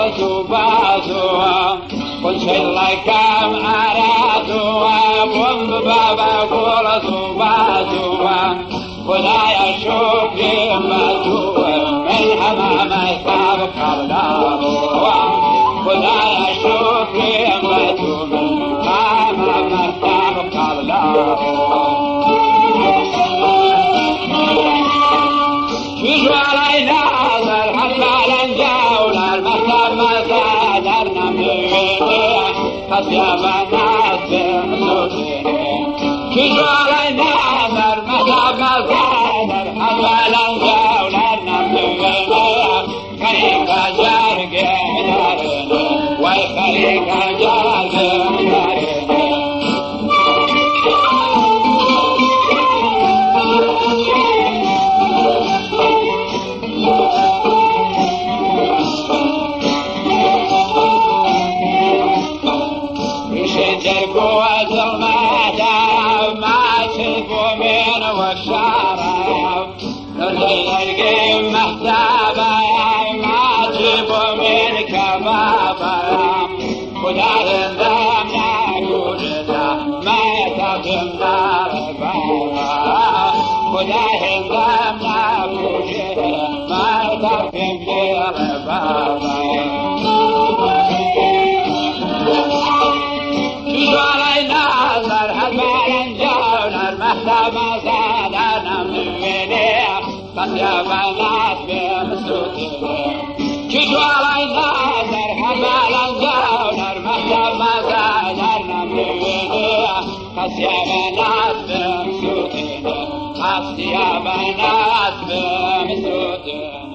وزوبازوا وشل كم عراتوا بوم بابا قول زوبازوا ولا يشوف يمتوا من حمام سابق الله ولا يشوف يمتوا من حمام سابق الله شو علينا الحفال نجاونا المحتاب ما زادرنا ميويني خسيا بناس بمسوسيني شو علينا المحتاب ما زادر الحفال نجاونا ميويني خليك جارك مداريني ويخليك جارك مداريني جرقوة المدام ما تشوفوا من والشرف نرجع محتابة ما تشوفوا من كبابة ودار الدم نقولنا ما يتقم دار البابا ودار الدم نقولنا ما يتقم دار البابا ما زادنا من وينيه خسيا بنات بمسوتيه كدوا علينا مرحبا لنجاونا المحتاب ما زادنا من وينيه خسيا بنات بمسوتيه خسيا بنات بمسوتيه